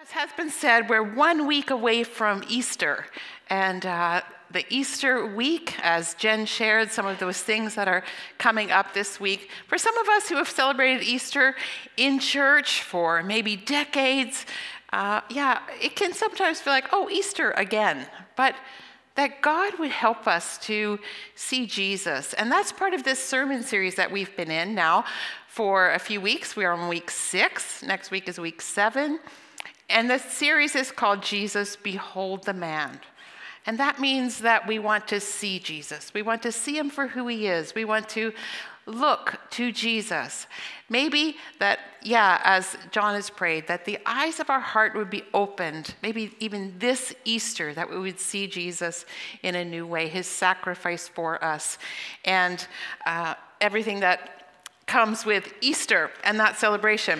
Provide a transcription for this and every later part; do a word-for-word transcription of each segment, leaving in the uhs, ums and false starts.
As has been said, we're one week away from Easter. And uh, the Easter week, as Jen shared some of those things that are coming up this week, for some of us who have celebrated Easter in church for maybe decades, uh, yeah, it can sometimes feel like, oh, Easter again. But that God would help us to see Jesus. And that's part of this sermon series that we've been in now for a few weeks. We are on week six. Next week is week seven. And the series is called Jesus, Behold the Man. And that means that we want to see Jesus. We want to see him for who he is. We want to look to Jesus. Maybe that, yeah, as John has prayed, that the eyes of our heart would be opened, maybe even this Easter, that we would see Jesus in a new way, his sacrifice for us, and uh, everything that comes with Easter and that celebration.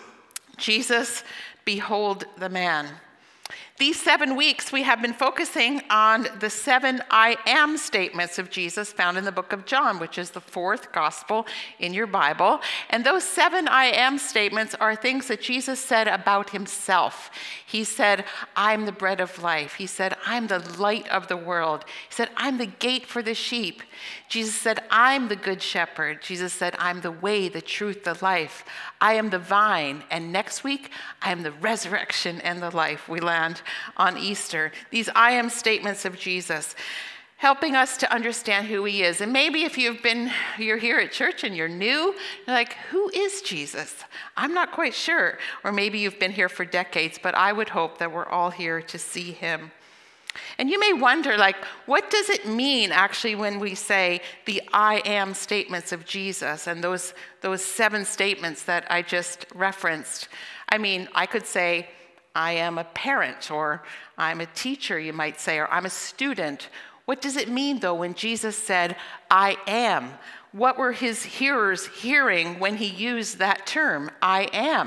Jesus, behold the man. These seven weeks, we have been focusing on the seven I am statements of Jesus found in the book of John, which is the fourth gospel in your Bible. And those seven I am statements are things that Jesus said about himself. He said, I'm the bread of life. He said, I'm the light of the world. He said, I'm the gate for the sheep. Jesus said, I'm the good shepherd. Jesus said, I'm the way, the truth, the life. I am the vine. And next week, I am the resurrection and the life. We land on Easter. These I am statements of Jesus, helping us to understand who he is. And maybe if you've been, you're here at church and you're new, you're like, who is Jesus? I'm not quite sure. Or maybe you've been here for decades, but I would hope that we're all here to see him. And you may wonder, like, what does it mean actually when we say the I am statements of Jesus and those, those seven statements that I just referenced? I mean, I could say, I am a parent, or I'm a teacher, you might say, or I'm a student. What does it mean, though, when Jesus said, I am? What were his hearers hearing when he used that term, I am?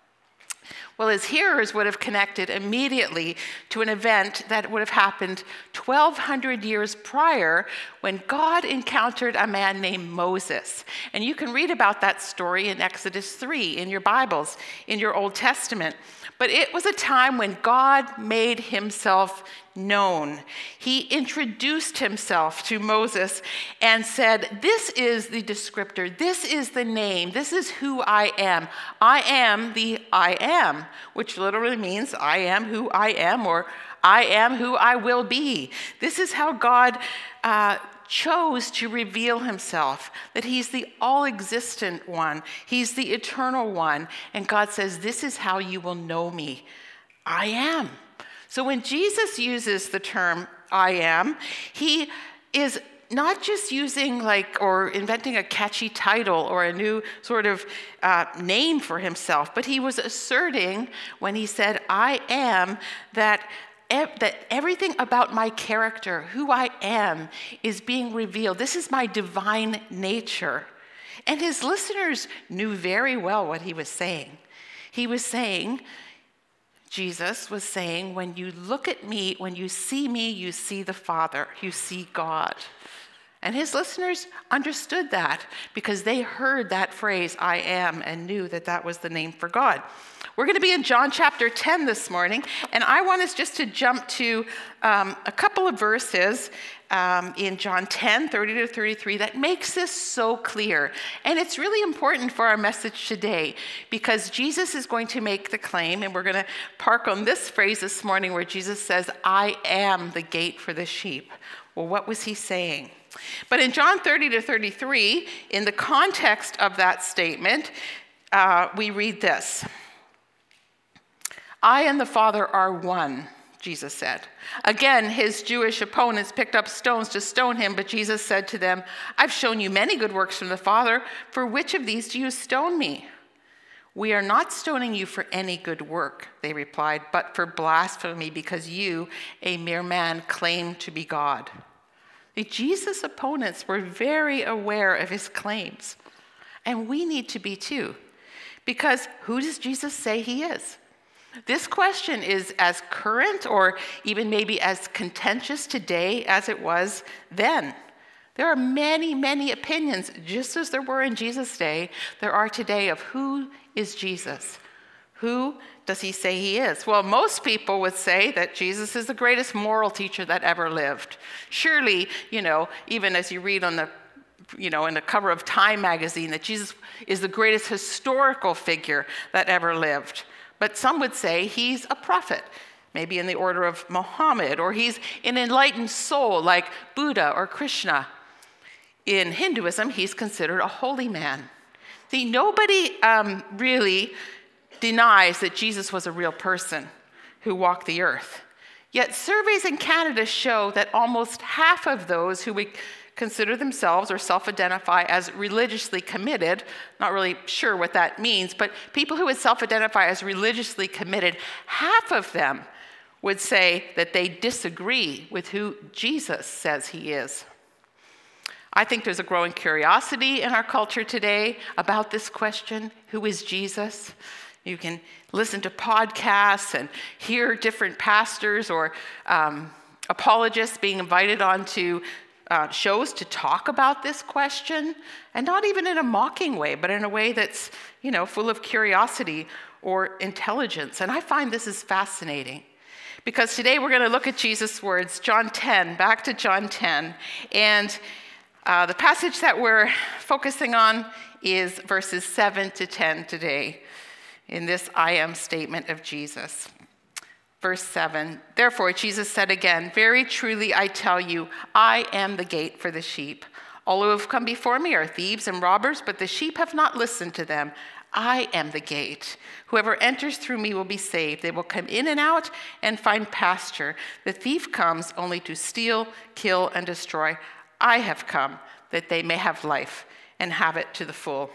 Well, his hearers would have connected immediately to an event that would have happened twelve hundred years prior when God encountered a man named Moses. And you can read about that story in Exodus three in your Bibles, in your Old Testament. But it was a time when God made himself known. He introduced himself to Moses and said, this is the descriptor, this is the name, this is who I am. I am the I am, which literally means I am who I am, or I am who I will be. This is how God uh, chose to reveal himself, that he's the all-existent one, he's the eternal one, and God says, this is how you will know me. I am. So when Jesus uses the term I am, he is not just using like or inventing a catchy title or a new sort of uh, name for himself, but he was asserting when he said I am that that everything about my character, who I am, is being revealed. This is my divine nature. And his listeners knew very well what he was saying. He was saying, Jesus was saying, when you look at me, when you see me, you see the Father, you see God. And his listeners understood that because they heard that phrase, I am, and knew that that was the name for God. We're going to be in John chapter ten this morning, and I want us just to jump to um, a couple of verses um, in John ten, thirty to thirty-three that makes this so clear. And it's really important for our message today because Jesus is going to make the claim, and we're going to park on this phrase this morning where Jesus says, I am the gate for the sheep. Well, what was he saying? But in John thirty to thirty-three, in the context of that statement, uh, we read this. I and the Father are one, Jesus said. Again, his Jewish opponents picked up stones to stone him, but Jesus said to them, I've shown you many good works from the Father. For which of these do you stone me? We are not stoning you for any good work, they replied, but for blasphemy, because you, a mere man, claim to be God. The Jesus' opponents were very aware of his claims, and we need to be too, because who does Jesus say he is? This question is as current or even maybe as contentious today as it was then. There are many, many opinions, just as there were in Jesus' day, there are today of who is Jesus? Who does he say he is? Well, most people would say that Jesus is the greatest moral teacher that ever lived. Surely, you know, even as you read on the, you know, in the cover of Time magazine, that Jesus is the greatest historical figure that ever lived. But some would say he's a prophet, maybe in the order of Muhammad, or he's an enlightened soul like Buddha or Krishna. In Hinduism, he's considered a holy man. See, nobody um, really denies that Jesus was a real person who walked the earth. Yet surveys in Canada show that almost half of those who would consider themselves or self-identify as religiously committed, not really sure what that means, but people who would self-identify as religiously committed, half of them would say that they disagree with who Jesus says he is. I think there's a growing curiosity in our culture today about this question, who is Jesus? You can listen to podcasts and hear different pastors or um, apologists being invited onto uh, shows to talk about this question, and not even in a mocking way, but in a way that's, you know, full of curiosity or intelligence. And I find this is fascinating, because today we're going to look at Jesus' words, John ten, back to John ten, and uh, the passage that we're focusing on is verses seven to ten today, in this I am statement of Jesus. Verse seven, therefore Jesus said again, very truly I tell you, I am the gate for the sheep. All who have come before me are thieves and robbers, but the sheep have not listened to them. I am the gate. Whoever enters through me will be saved. They will come in and out and find pasture. The thief comes only to steal, kill, and destroy. I have come that they may have life and have it to the full.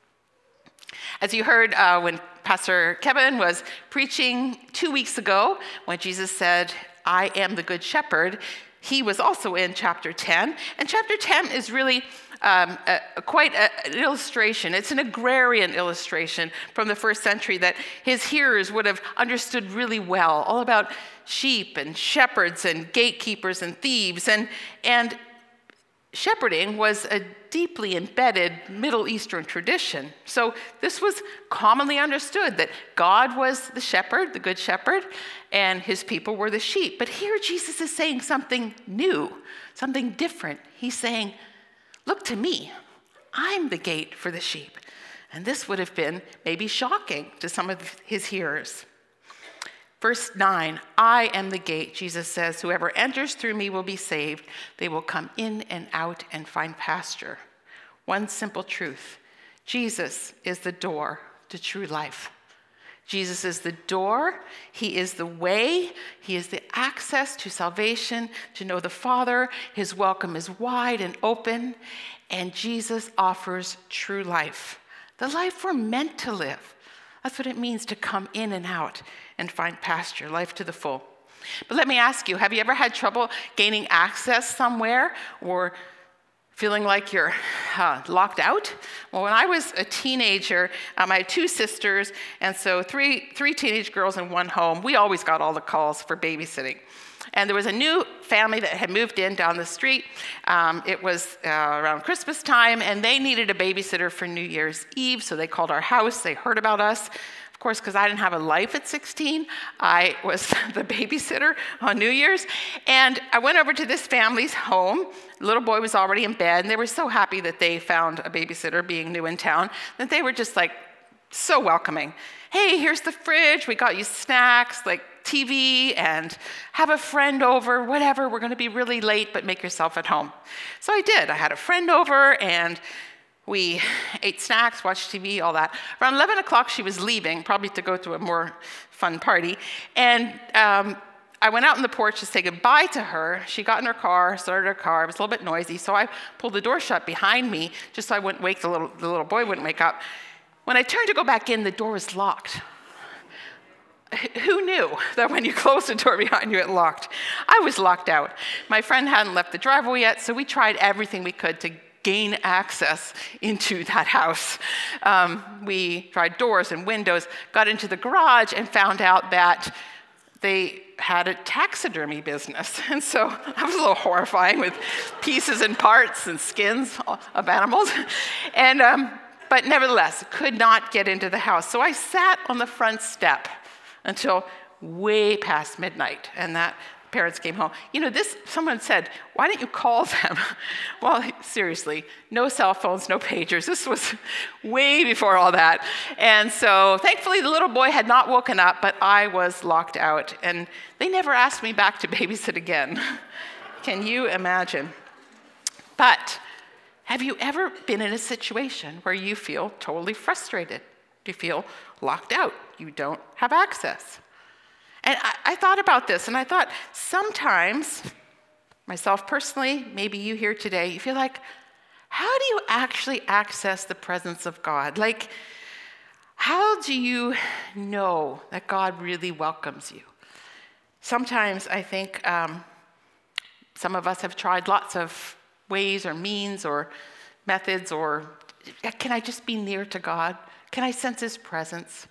As you heard uh, when Pastor Kevin was preaching two weeks ago, when Jesus said, I am the good shepherd, he was also in chapter ten. And chapter ten is really um, a, a, quite a, an illustration. It's an agrarian illustration from the first century that his hearers would have understood really well, all about sheep and shepherds and gatekeepers and thieves. And, and shepherding was a deeply embedded Middle Eastern tradition. So this was commonly understood that God was the shepherd, the good shepherd, and his people were the sheep. But here Jesus is saying something new, something different. He's saying, look to me. I'm the gate for the sheep. And this would have been maybe shocking to some of his hearers. Verse nine, I am the gate, Jesus says, whoever enters through me will be saved. They will come in and out and find pasture. One simple truth, Jesus is the door to true life. Jesus is the door, he is the way, he is the access to salvation, to know the Father. His welcome is wide and open, and Jesus offers true life, the life we're meant to live. That's what it means to come in and out and find pasture, life to the full. But let me ask you, have you ever had trouble gaining access somewhere or feeling like you're uh, locked out? Well, when I was a teenager, um, I had two sisters, and so three, three teenage girls in one home. We always got all the calls for babysitting. And there was a new family that had moved in down the street. Um, it was uh, around Christmas time, and they needed a babysitter for New Year's Eve, so they called our house. They heard about us. Of course, because I didn't have a life at sixteen, I was the babysitter on New Year's. And I went over to this family's home. The little boy was already in bed, and they were so happy that they found a babysitter being new in town that they were just like so welcoming. Hey, here's the fridge. We got you snacks, like T V, and have a friend over, whatever. We're going to be really late, but make yourself at home. So I did. I had a friend over, and we ate snacks, watched T V, all that. Around eleven o'clock, she was leaving, probably to go to a more fun party. And um, I went out on the porch to say goodbye to her. She got in her car, started her car. It was a little bit noisy, so I pulled the door shut behind me just so I wouldn't wake the little, the little boy wouldn't wake up. When I turned to go back in, the door was locked. Who knew that when you closed the door behind you, it locked? I was locked out. My friend hadn't left the driveway yet, so we tried everything we could to gain access into that house. Um, we tried doors and windows, got into the garage, and found out that they had a taxidermy business. And so that was a little horrifying with pieces and parts and skins of animals. And um, but nevertheless, could not get into the house. So I sat on the front step until way past midnight, and that parents came home. You know, this, someone said, why didn't you call them? Well, seriously, no cell phones, no pagers. This was way before all that. And so thankfully the little boy had not woken up, but I was locked out. And they never asked me back to babysit again. Can you imagine? But have you ever been in a situation where you feel totally frustrated? You feel locked out. You don't have access. And I, I thought about this, and I thought sometimes, myself personally, maybe you here today, you feel like, how do you actually access the presence of God? Like, how do you know that God really welcomes you? Sometimes I think um, some of us have tried lots of ways or means or methods, or can I just be near to God? Can I sense his presence?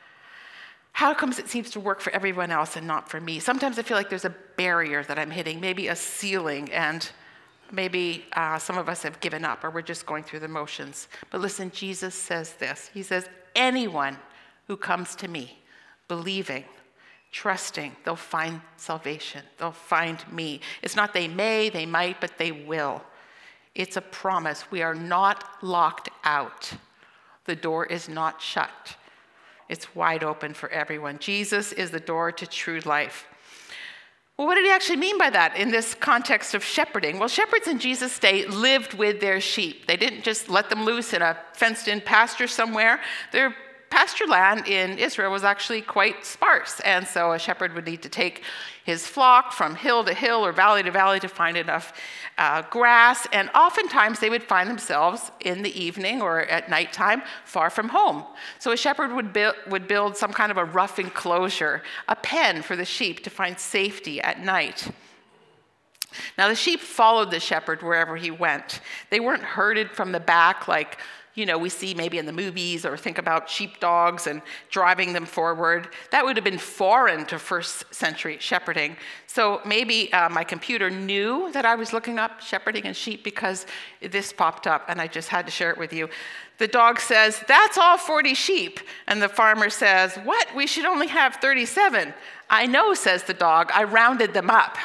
How comes it seems to work for everyone else and not for me? Sometimes I feel like there's a barrier that I'm hitting, maybe a ceiling, and maybe uh, some of us have given up or we're just going through the motions. But listen, Jesus says this. He says, anyone who comes to me, believing, trusting, they'll find salvation. They'll find me. It's not they may, they might, but they will. It's a promise. We are not locked out. The door is not shut. It's wide open for everyone. Jesus is the door to true life. Well, what did he actually mean by that in this context of shepherding? Well, shepherds in Jesus' day lived with their sheep. They didn't just let them loose in a fenced-in pasture somewhere. Their pasture land in Israel was actually quite sparse, and so a shepherd would need to take his flock from hill to hill or valley to valley to find enough uh, grass, and oftentimes they would find themselves in the evening or at nighttime far from home. So a shepherd would build, would build some kind of a rough enclosure, a pen for the sheep to find safety at night. Now the sheep followed the shepherd wherever he went. They weren't herded from the back like you know, we see maybe in the movies, or think about sheepdogs and driving them forward. That would have been foreign to first century shepherding. So maybe uh, my computer knew that I was looking up shepherding and sheep because this popped up and I just had to share it with you. The dog says, that's all forty sheep. And the farmer says, what? We should only have thirty-seven. I know, says the dog. I rounded them up.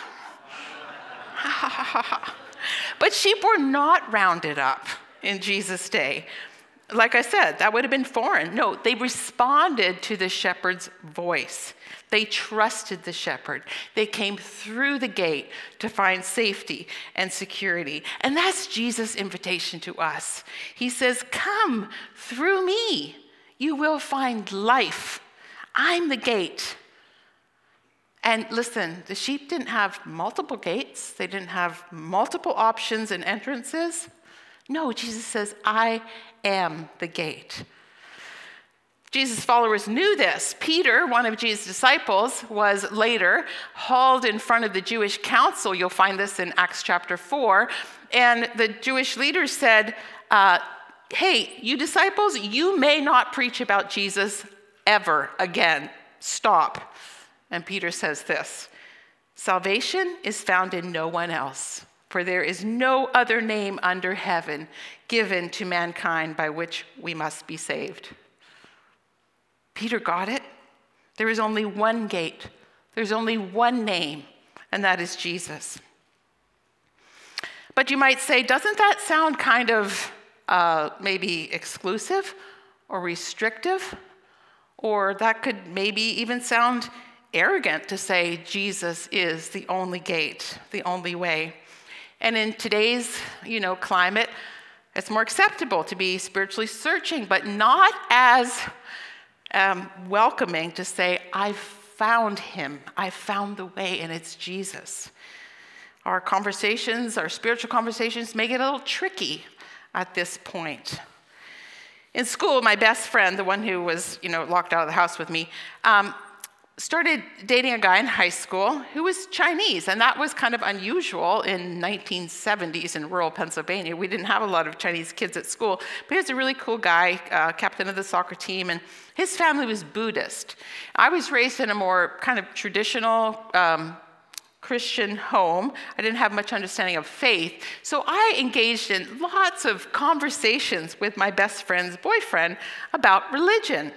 But sheep were not rounded up in Jesus' day. Like I said, that would have been foreign. No, they responded to the shepherd's voice. They trusted the shepherd. They came through the gate to find safety and security. And that's Jesus' invitation to us. He says, come through me. You will find life. I'm the gate. And listen, the sheep didn't have multiple gates. They didn't have multiple options and entrances. No, Jesus says, I am the gate. Jesus' followers knew this. Peter, one of Jesus' disciples, was later hauled in front of the Jewish council. You'll find this in Acts chapter four. And the Jewish leaders said, uh, hey, you disciples, you may not preach about Jesus ever again. Stop. And Peter says this, salvation is found in no one else. For there is no other name under heaven given to mankind by which we must be saved. Peter got it. There is only one gate. There's only one name, and that is Jesus. But you might say, doesn't that sound kind of uh, maybe exclusive or restrictive? Or that could maybe even sound arrogant to say Jesus is the only gate, the only way. And in today's, you know, climate, it's more acceptable to be spiritually searching, but not as um, welcoming to say, I've found him. I've found the way, and it's Jesus. Our conversations, our spiritual conversations, make it a little tricky at this point. In school, my best friend, the one who was, you know, locked out of the house with me, um, started dating a guy in high school who was Chinese, and that was kind of unusual in nineteen seventies in rural Pennsylvania. We didn't have a lot of Chinese kids at school, but he was a really cool guy, uh, captain of the soccer team, and his family was Buddhist. I was raised in a more kind of traditional, um, Christian home. I didn't have much understanding of faith. So I engaged in lots of conversations with my best friend's boyfriend about religion.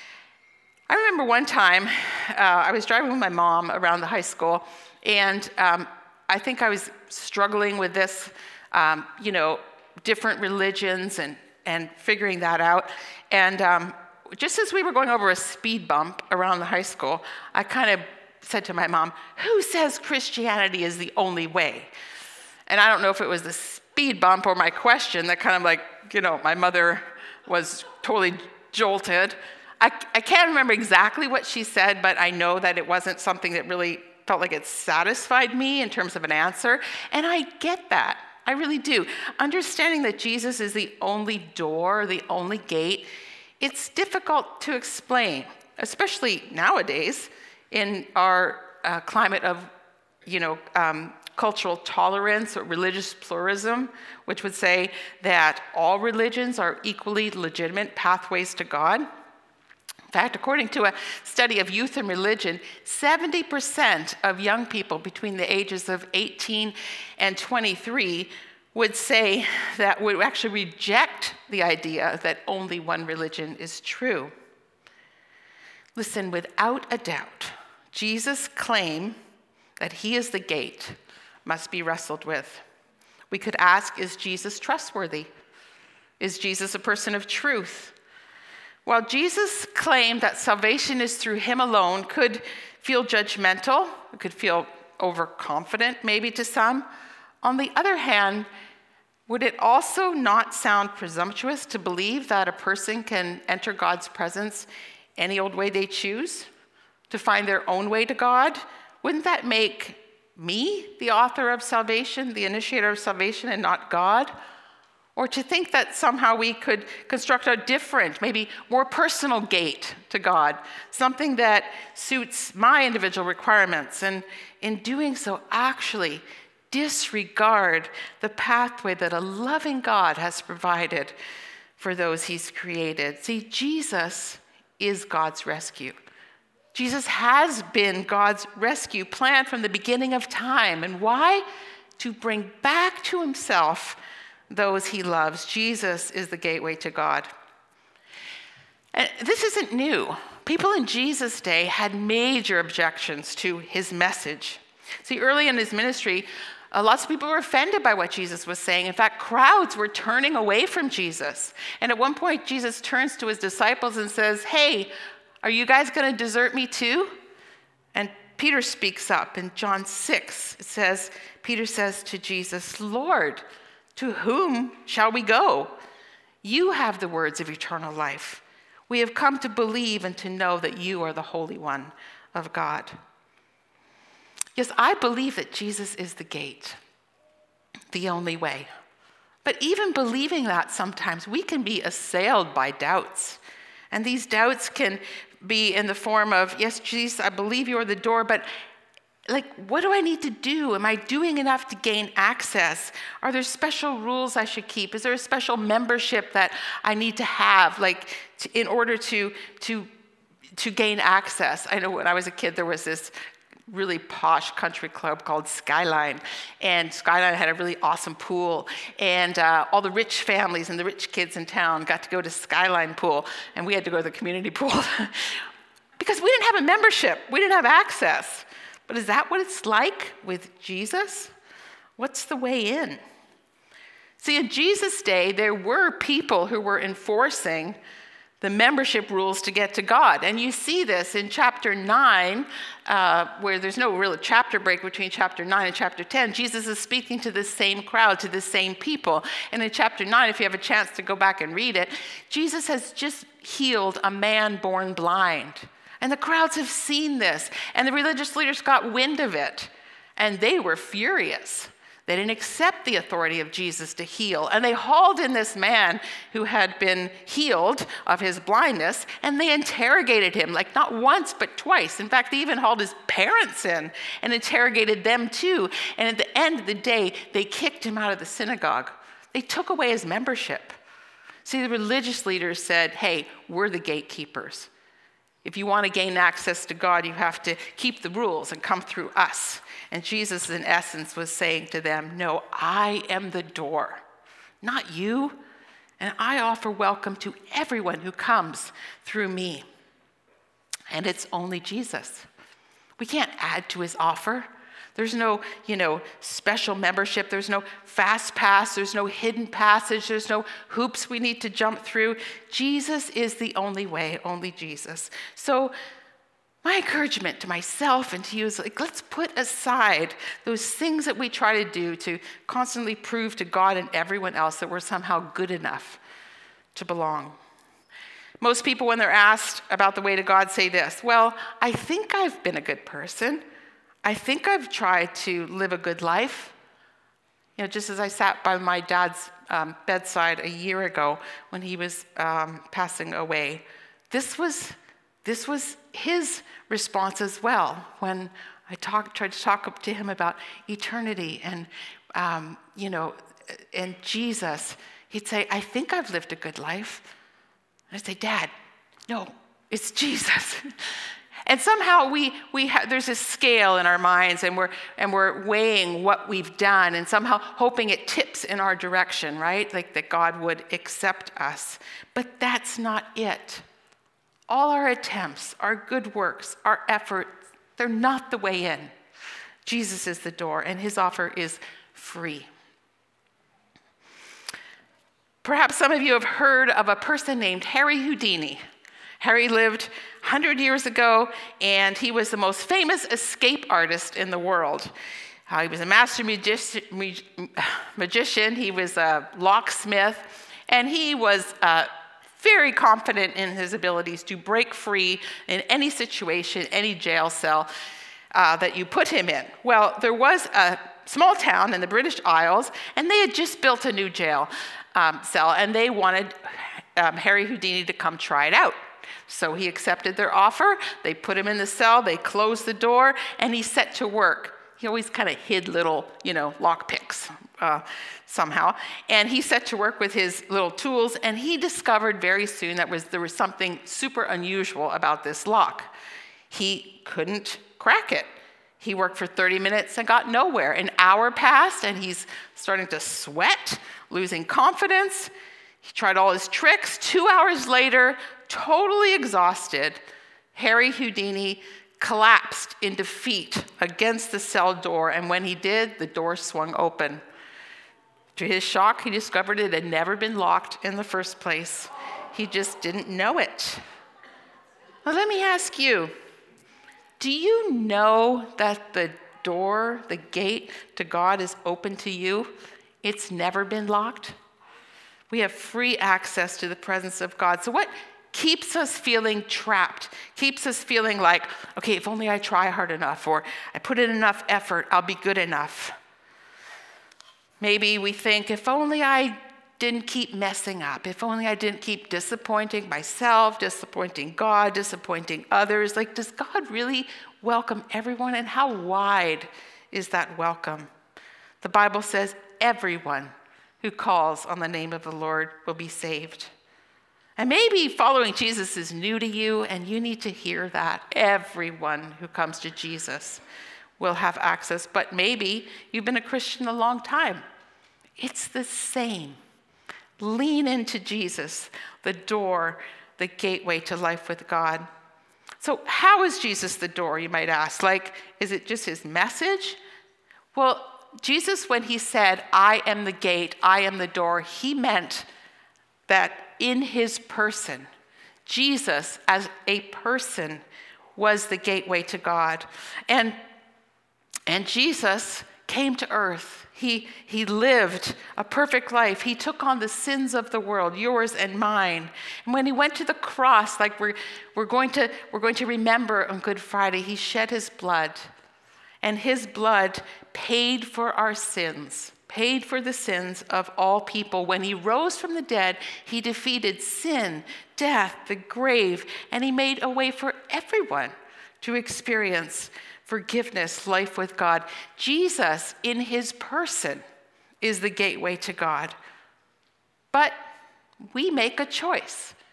I remember one time uh, I was driving with my mom around the high school, and um, I think I was struggling with this, um, you know, different religions and, and figuring that out. And um, just as we were going over a speed bump around the high school, I kind of said to my mom, "Who says Christianity is the only way?" And I don't know if it was the speed bump or my question that kind of like, you know, my mother was totally jolted. I, I can't remember exactly what she said, but I know that it wasn't something that really felt like it satisfied me in terms of an answer. And I get that. I really do. Understanding that Jesus is the only door, the only gate, it's difficult to explain, especially nowadays in our uh, climate of, you know, um, cultural tolerance or religious pluralism, which would say that all religions are equally legitimate pathways to God. In fact, according to a study of youth and religion, seventy percent of young people between the ages of eighteen and twenty-three would say that would actually reject the idea that only one religion is true. Listen, without a doubt, Jesus' claim that he is the gate must be wrestled with. We could ask, is Jesus trustworthy? Is Jesus a person of truth? While Jesus' claim that salvation is through him alone could feel judgmental, it could feel overconfident maybe to some, on the other hand, would it also not sound presumptuous to believe that a person can enter God's presence any old way they choose, to find their own way to God? Wouldn't that make me the author of salvation, the initiator of salvation, and not God? Or to think that somehow we could construct a different, maybe more personal gate to God, something that suits my individual requirements, and in doing so actually disregard the pathway that a loving God has provided for those he's created. See, Jesus is God's rescue. Jesus has been God's rescue plan from the beginning of time. And why? To bring back to himself those he loves. Jesus is the gateway to God. And this isn't new. People in Jesus' day had major objections to his message. See, early in his ministry, uh, lots of people were offended by what Jesus was saying. In fact, crowds were turning away from Jesus. And at one point, Jesus turns to his disciples and says, "Hey, are you guys going to desert me too?" And Peter speaks up. In John six, it says, Peter says to Jesus, "Lord, to whom shall we go? You have the words of eternal life. We have come to believe and to know that you are the Holy One of God." Yes, I believe that Jesus is the gate, the only way. But even believing that, sometimes we can be assailed by doubts. And these doubts can be in the form of, yes, Jesus, I believe you are the door, but like, what do I need to do? Am I doing enough to gain access? Are there special rules I should keep? Is there a special membership that I need to have, like, to, in order to, to, to gain access? I know when I was a kid, there was this really posh country club called Skyline, and Skyline had a really awesome pool, and uh, all the rich families and the rich kids in town got to go to Skyline pool, and we had to go to the community pool because we didn't have a membership, we didn't have access. But is that what it's like with Jesus? What's the way in? See, in Jesus' day, there were people who were enforcing the membership rules to get to God. And you see this in chapter nine, uh, where there's no real chapter break between chapter nine and chapter ten. Jesus is speaking to the same crowd, to the same people. And in chapter nine, if you have a chance to go back and read it, Jesus has just healed a man born blind. And the crowds have seen this. And the religious leaders got wind of it. And they were furious. They didn't accept the authority of Jesus to heal. And they hauled in this man who had been healed of his blindness, and they interrogated him, like not once, but twice. In fact, they even hauled his parents in and interrogated them too. And at the end of the day, they kicked him out of the synagogue. They took away his membership. See, the religious leaders said, "Hey, we're the gatekeepers. If you want to gain access to God, you have to keep the rules and come through us. And Jesus, in essence, was saying to them, no, I am the door, not you. And I offer welcome to everyone who comes through me. And it's only Jesus. We can't add to his offer. There's no, you know, special membership. There's no fast pass. There's no hidden passage. There's no hoops we need to jump through. Jesus is the only way, only Jesus. So my encouragement to myself and to you is like, let's put aside those things that we try to do to constantly prove to God and everyone else that we're somehow good enough to belong. Most people, when they're asked about the way to God, say this, well, I think I've been a good person. I think I've tried to live a good life. You know, just as I sat by my dad's um, bedside a year ago when he was um, passing away, this was this was his response as well when I talked, tried to talk to him about eternity and um, you know, and Jesus. He'd say, "I think I've lived a good life." And I'd say, "Dad, no, it's Jesus." And somehow we we ha- there's this scale in our minds, and we're and we're weighing what we've done, and somehow hoping it tips in our direction, right? Like that God would accept us. But that's not it. All our attempts, our good works, our efforts, they're not the way in. Jesus is the door, and his offer is free. Perhaps some of you have heard of a person named Harry Houdini. Harry lived one hundred years ago, and he was the most famous escape artist in the world. Uh, he was a master magic- magician, he was a locksmith, and he was uh, very confident in his abilities to break free in any situation, any jail cell uh, that you put him in. Well, there was a small town in the British Isles, and they had just built a new jail um, cell, and they wanted um, Harry Houdini to come try it out. So he accepted their offer. They put him in the cell. They closed the door, and he set to work. He always kind of hid little, you know, lock picks uh, somehow. And he set to work with his little tools, and he discovered very soon that was there was something super unusual about this lock. He couldn't crack it. He worked for thirty minutes and got nowhere. An hour passed, and he's starting to sweat, losing confidence. He tried all his tricks. Two hours later, totally exhausted, Harry Houdini collapsed in defeat against the cell door, and when he did, the door swung open. To his shock, he discovered it had never been locked in the first place. He just didn't know it. Now, let me ask you, do you know that the door, the gate to God is open to you? It's never been locked. We have free access to the presence of God. So what keeps us feeling trapped, keeps us feeling like, okay, if only I try hard enough, or I put in enough effort, I'll be good enough. Maybe we think, if only I didn't keep messing up, if only I didn't keep disappointing myself, disappointing God, disappointing others. Like, does God really welcome everyone? And how wide is that welcome? The Bible says everyone who calls on the name of the Lord will be saved. And maybe following Jesus is new to you, and you need to hear that. Everyone who comes to Jesus will have access, but maybe you've been a Christian a long time. It's the same. Lean into Jesus, the door, the gateway to life with God. So how is Jesus the door, you might ask? Like, is it just his message? Well, Jesus, when he said, I am the gate, I am the door, he meant that in his person, Jesus as a person was the gateway to God. And, and Jesus came to earth. He, he lived a perfect life. He took on the sins of the world, yours and mine. And when he went to the cross, like we're, we're, going to, we're going to remember on Good Friday, he shed his blood. And his blood paid for our sins, paid for the sins of all people. When he rose from the dead, he defeated sin, death, the grave, and he made a way for everyone to experience forgiveness, life with God. Jesus, in his person, is the gateway to God. But we make a choice.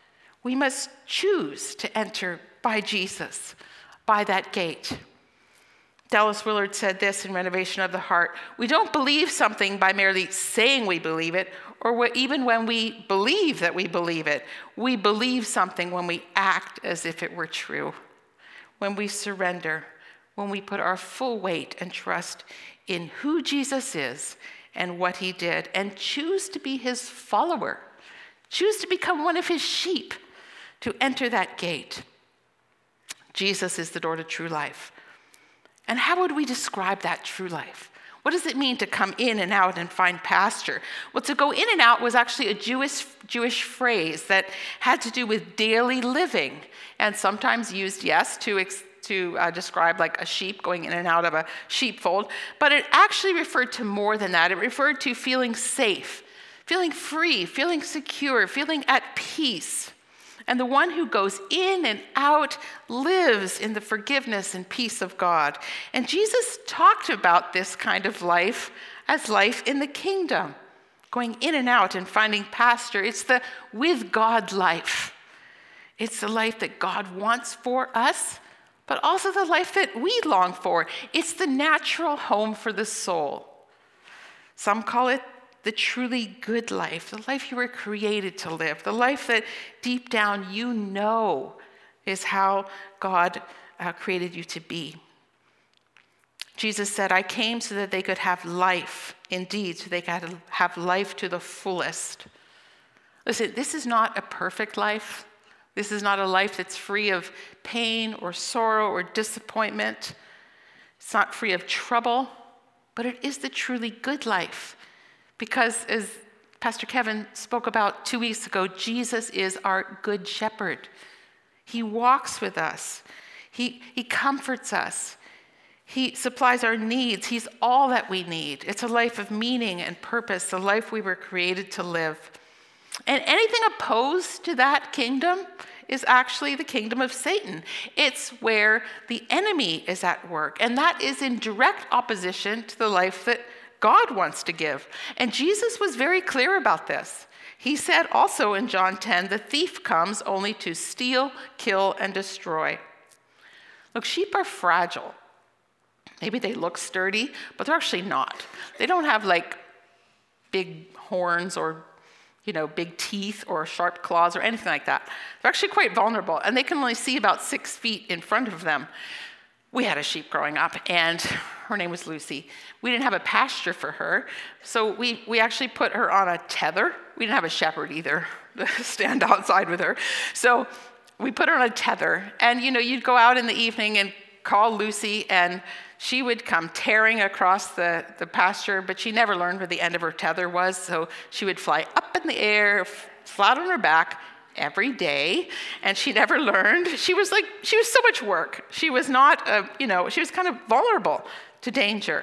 We must choose to enter by Jesus, by that gate. Dallas Willard said this in Renovation of the Heart: we don't believe something by merely saying we believe it, or even when we believe that we believe it. We believe something when we act as if it were true, when we surrender, when we put our full weight and trust in who Jesus is and what he did, and choose to be his follower, choose to become one of his sheep, to enter that gate. Jesus is the door to true life. And how would we describe that true life? What does it mean to come in and out and find pasture? Well, to go in and out was actually a Jewish, Jewish phrase that had to do with daily living, and sometimes used, yes, to, ex, to uh, describe like a sheep going in and out of a sheepfold, but it actually referred to more than that. It referred to feeling safe, feeling free, feeling secure, feeling at peace. And the one who goes in and out lives in the forgiveness and peace of God. And Jesus talked about this kind of life as life in the kingdom, going in and out and finding pasture. It's the with God life. It's the life that God wants for us, but also the life that we long for. It's the natural home for the soul. Some call it the truly good life, the life you were created to live, the life that deep down you know is how God uh, created you to be. Jesus said, I came so that they could have life, indeed, so they could have life to the fullest. Listen, this is not a perfect life. This is not a life that's free of pain or sorrow or disappointment. It's not free of trouble, but it is the truly good life. Because as Pastor Kevin spoke about two weeks ago, Jesus is our good shepherd. He walks with us. He, he comforts us. He supplies our needs. He's all that we need. It's a life of meaning and purpose, the life we were created to live. And anything opposed to that kingdom is actually the kingdom of Satan. It's where the enemy is at work. And that is in direct opposition to the life that God wants to give. And Jesus was very clear about this. He said also in John ten, the thief comes only to steal, kill, and destroy. Look, sheep are fragile. Maybe they look sturdy, but they're actually not. They don't have like big horns or, you know, big teeth or sharp claws or anything like that. They're actually quite vulnerable, and they can only see about six feet in front of them. We had a sheep growing up, and her name was Lucy. We didn't have a pasture for her, so we, we actually put her on a tether. We didn't have a shepherd either to stand outside with her. So we put her on a tether, and you know, you'd go out in the evening and call Lucy, and she would come tearing across the, the pasture, but she never learned where the end of her tether was, so she would fly up in the air, flat on her back, every day, and she never learned. She was like, she was so much work. She was not, a, you know, she was kind of vulnerable to danger.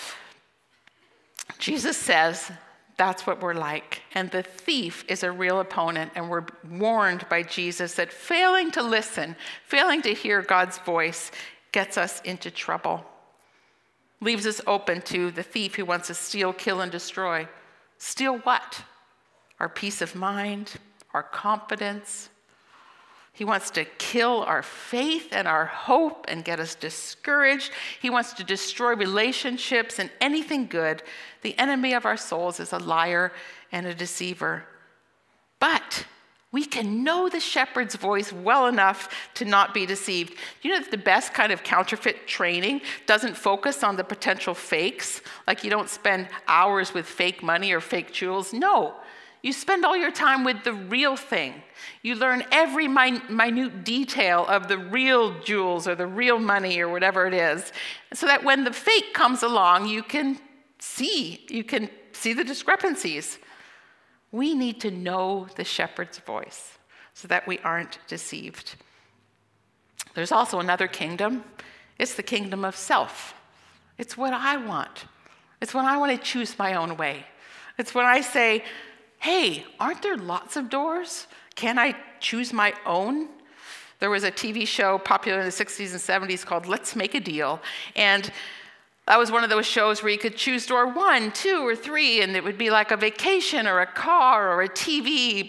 Jesus says that's what we're like. And the thief is a real opponent, and we're warned by Jesus that failing to listen, failing to hear God's voice gets us into trouble. Leaves us open to the thief who wants to steal, kill, and destroy. Steal what? Our peace of mind, our confidence. He wants to kill our faith and our hope and get us discouraged. He wants to destroy relationships and anything good. The enemy of our souls is a liar and a deceiver. But we can know the shepherd's voice well enough to not be deceived. You know that the best kind of counterfeit training doesn't focus on the potential fakes? Like you don't spend hours with fake money or fake jewels. No. You spend all your time with the real thing. You learn every min- minute detail of the real jewels or the real money or whatever it is, so that when the fake comes along, you can see, you can see the discrepancies. We need to know the shepherd's voice so that we aren't deceived. There's also another kingdom. It's the kingdom of self. It's what I want. It's when I want to choose my own way. It's when I say, hey, aren't there lots of doors? Can I choose my own? There was a T V show popular in the sixties and seventies called Let's Make a Deal. And that was one of those shows where you could choose door one, two, or three, and it would be like a vacation or a car or a T V, but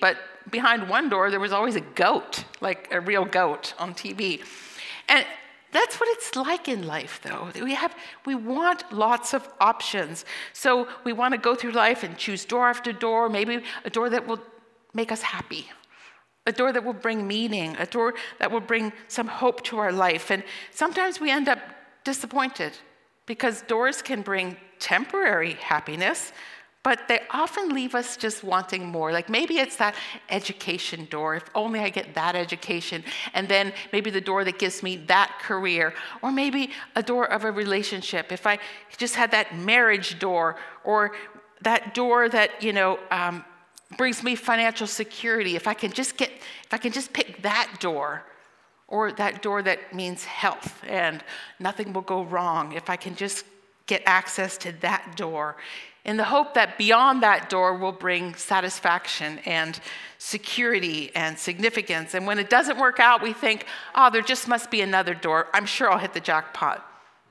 behind one door, there was always a goat, like a real goat on T V. And that's what it's like in life, though. We have, we want lots of options. So we want to go through life and choose door after door, maybe a door that will make us happy, a door that will bring meaning, a door that will bring some hope to our life. And sometimes we end up disappointed because doors can bring temporary happiness, but they often leave us just wanting more. Like maybe it's that education door. If only I get that education. And then maybe the door that gives me that career. Or maybe a door of a relationship. If I just had that marriage door, or that door that, you know, um, brings me financial security. If I can just get, if I can just pick that door, or that door that means health and nothing will go wrong. If I can just get access to that door, in the hope that beyond that door will bring satisfaction and security and significance. And when it doesn't work out, we think, oh, there just must be another door. I'm sure I'll hit the jackpot.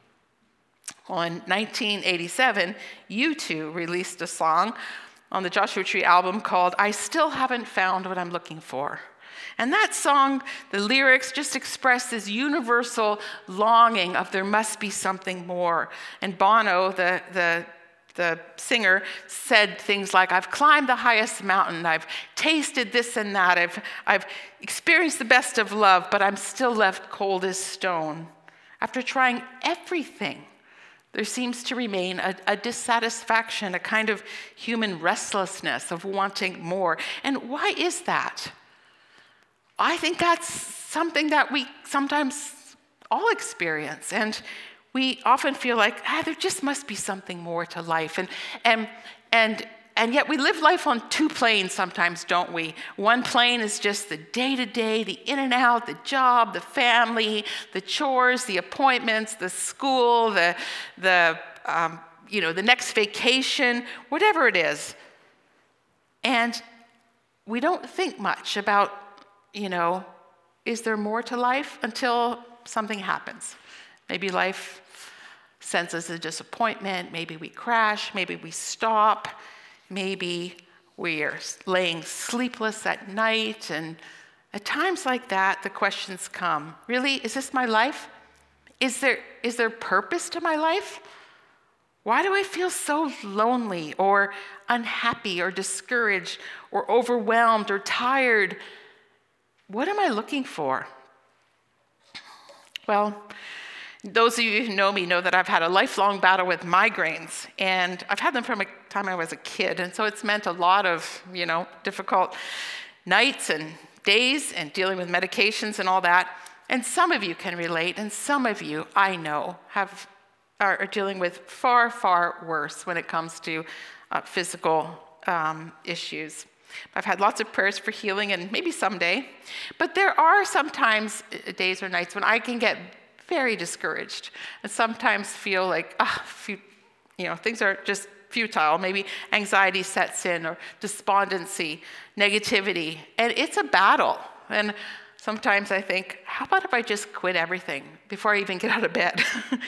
Well, in nineteen eighty-seven, U two released a song on the Joshua Tree album called I Still Haven't Found What I'm Looking For. And that song, the lyrics just express this universal longing of there must be something more. And Bono, the, the, the singer, said things like, I've climbed the highest mountain, I've tasted this and that, I've, I've experienced the best of love, but I'm still left cold as stone. After trying everything, there seems to remain a, a dissatisfaction, a kind of human restlessness of wanting more. And why is that? I think that's something that we sometimes all experience. And we often feel like, ah, there just must be something more to life. And, and, and, and yet we live life on two planes sometimes, don't we? One plane is just the day-to-day, the in and out, the job, the family, the chores, the appointments, the school, the, the, um, you know, the next vacation, whatever it is. And we don't think much about, you know, is there more to life until something happens? Maybe life sends us a disappointment, maybe we crash, maybe we stop, maybe we are laying sleepless at night, and at times like that, the questions come, really, is this my life? Is there, is there purpose to my life? Why do I feel so lonely or unhappy or discouraged or overwhelmed or tired? What am I looking for? Well, those of you who know me know that I've had a lifelong battle with migraines, and I've had them from the time I was a kid, and so it's meant a lot of, you know, difficult nights and days and dealing with medications and all that. And some of you can relate, and some of you, I know, have are, are dealing with far, far worse when it comes to uh, physical um, issues. I've had lots of prayers for healing, and maybe someday. But there are sometimes days or nights when I can get very discouraged and sometimes feel like, ah, oh, you know, things are just futile. Maybe anxiety sets in, or despondency, negativity. And it's a battle. And sometimes I think, how about if I just quit everything before I even get out of bed?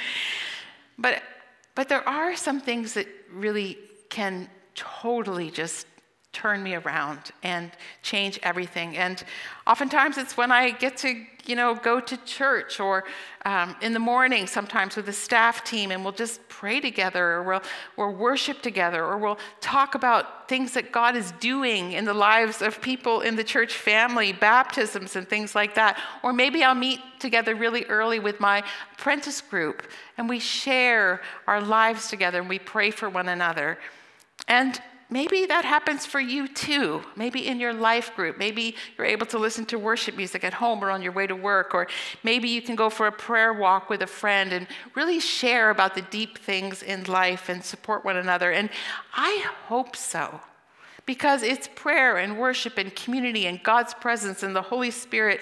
but, but there are some things that really can totally just turn me around and change everything. And oftentimes it's when I get to, you know, go to church, or um, in the morning sometimes with the staff team, and we'll just pray together, or we'll, we'll worship together, or we'll talk about things that God is doing in the lives of people in the church family, baptisms and things like that. Or maybe I'll meet together really early with my apprentice group, and we share our lives together, and we pray for one another. And maybe that happens for you too. Maybe in your life group. Maybe you're able to listen to worship music at home or on your way to work. Or maybe you can go for a prayer walk with a friend and really share about the deep things in life and support one another. And I hope so, because it's prayer and worship and community and God's presence and the Holy Spirit.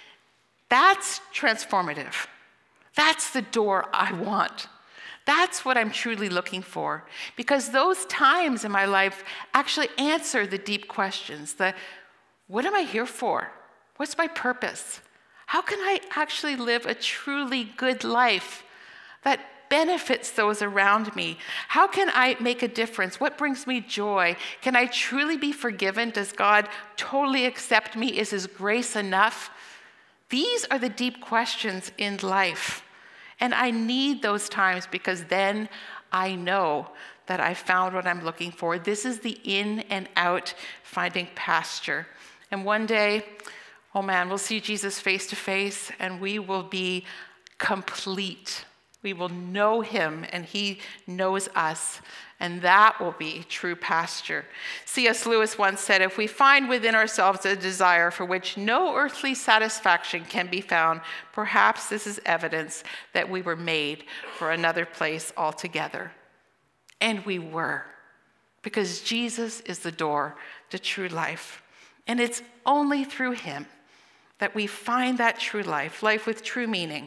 That's transformative. That's the door I want. That's what I'm truly looking for, because those times in my life actually answer the deep questions. The, what am I here for? What's my purpose? How can I actually live a truly good life that benefits those around me? How can I make a difference? What brings me joy? Can I truly be forgiven? Does God totally accept me? Is his grace enough? These are the deep questions in life. And I need those times because then I know that I found what I'm looking for. This is the in and out finding pasture. And one day, oh man, we'll see Jesus face to face and we will be complete. We will know him and he knows us. And that will be true pasture. C S Lewis once said, if we find within ourselves a desire for which no earthly satisfaction can be found, perhaps this is evidence that we were made for another place altogether. And we were, because Jesus is the door to true life. And it's only through him that we find that true life, life with true meaning.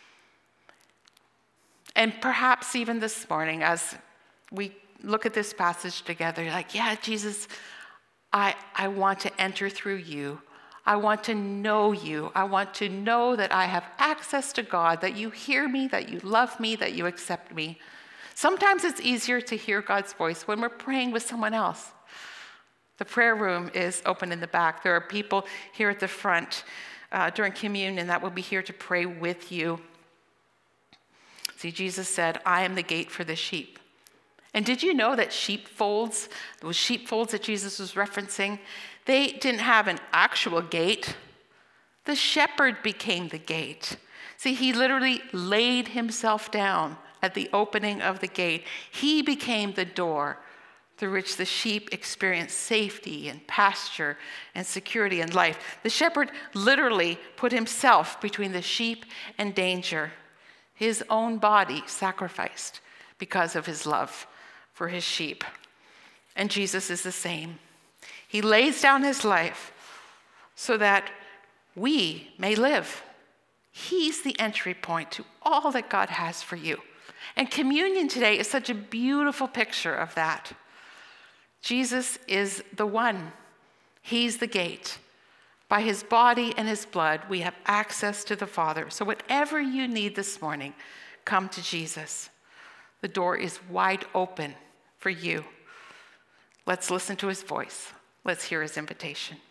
And perhaps even this morning, as we look at this passage together, you're like, yeah, Jesus, I, I want to enter through you. I want to know you. I want to know that I have access to God, that you hear me, that you love me, that you accept me. Sometimes it's easier to hear God's voice when we're praying with someone else. The prayer room is open in the back. There are people here at the front uh, during communion that will be here to pray with you. See, Jesus said, I am the gate for the sheep. And did you know that sheepfolds, those sheepfolds that Jesus was referencing, they didn't have an actual gate. The shepherd became the gate. See, he literally laid himself down at the opening of the gate. He became the door through which the sheep experience safety and pasture and security and life. The shepherd literally put himself between the sheep and danger. His own body sacrificed because of his love for his sheep. And Jesus is the same. He lays down his life so that we may live. He's the entry point to all that God has for you. And communion today is such a beautiful picture of that. Jesus is the one. He's the gate. By his body and his blood, we have access to the Father. So whatever you need this morning, come to Jesus. The door is wide open for you. Let's listen to his voice. Let's hear his invitation.